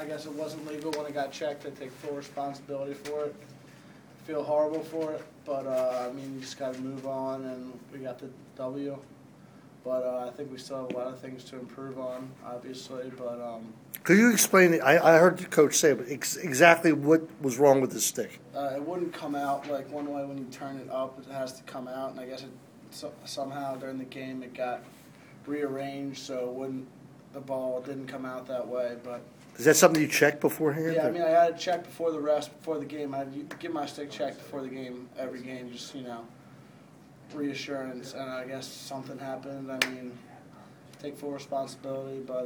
I guess it wasn't legal when it got checked. I take full responsibility for it. Feel horrible for it, but I mean, you just got to move on, and we got the W. But I think we still have a lot of things to improve on, obviously. But could you explain? I heard the coach say, but exactly what was wrong with the stick? it wouldn't come out like one way when you turn it up. It has to come out, and I guess somehow during the game it got rearranged, so the ball didn't come out that way. But is that something you checked beforehand? yeah, I mean, I had to check before the game. I get my stick checked before the game every game, just reassurance. And I guess something happened. I mean, take full responsibility, but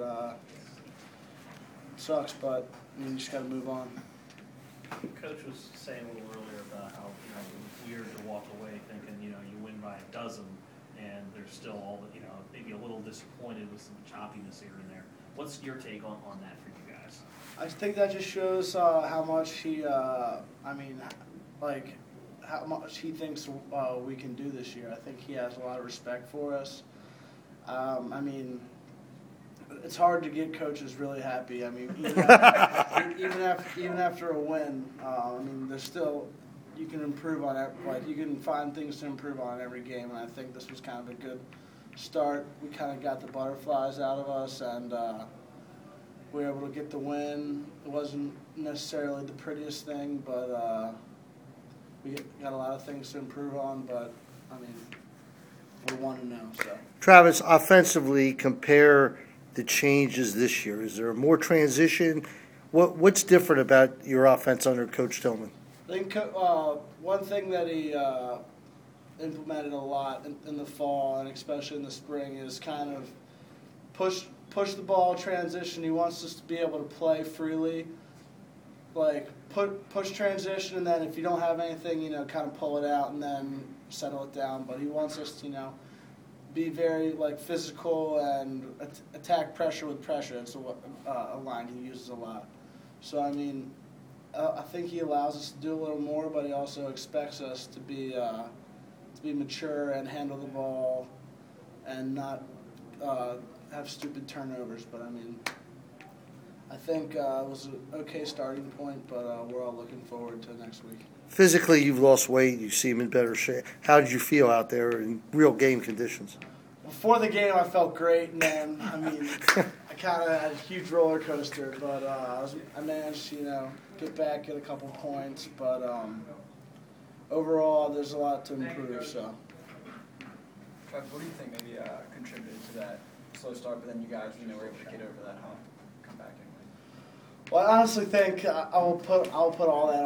it sucks. But I mean, you just got to move on. Coach was saying a little earlier about how it was weird to walk away thinking you win by a dozen, and there's still all the maybe a little disappointed with some choppiness here and there. What's your take on that for you guys? I think that just shows how much he, how much he thinks we can do this year. I think he has a lot of respect for us. I mean, it's hard to get coaches really happy. I mean, even after a win, I mean, there's still you can improve on it. Like you can find things to improve on every game, and I think this was kind of a good start. We kind of got the butterflies out of us, and we were able to get the win. It wasn't necessarily the prettiest thing, but we got a lot of things to improve on. But I mean, we're 1-0. So Travis, offensively, compare the changes this year. Is there more transition? What's different about your offense under Coach Tillman? I think one thing that he implemented a lot in the fall and especially in the spring is kind of push the ball, transition. He wants us to be able to play freely, like push transition, and then if you don't have anything, kind of pull it out and then settle it down. But he wants us to, be very physical and attack pressure with pressure. It's a line he uses a lot. So I mean, I think he allows us to do a little more, but he also expects us to be mature and handle the ball and not have stupid turnovers. But I mean, I think it was an okay starting point, but we're all looking forward to next week. Physically, you've lost weight. You seem in better shape. How did you feel out there in real game conditions? Before the game, I felt great, and then I mean, I kind of had a huge roller coaster, but I managed to get back, get a couple points, but overall, there's a lot to improve. So, Travis, what do you think maybe contributed to that slow start, but then you guys were able to get over that hump, come back in? Well, I honestly think I'll put all that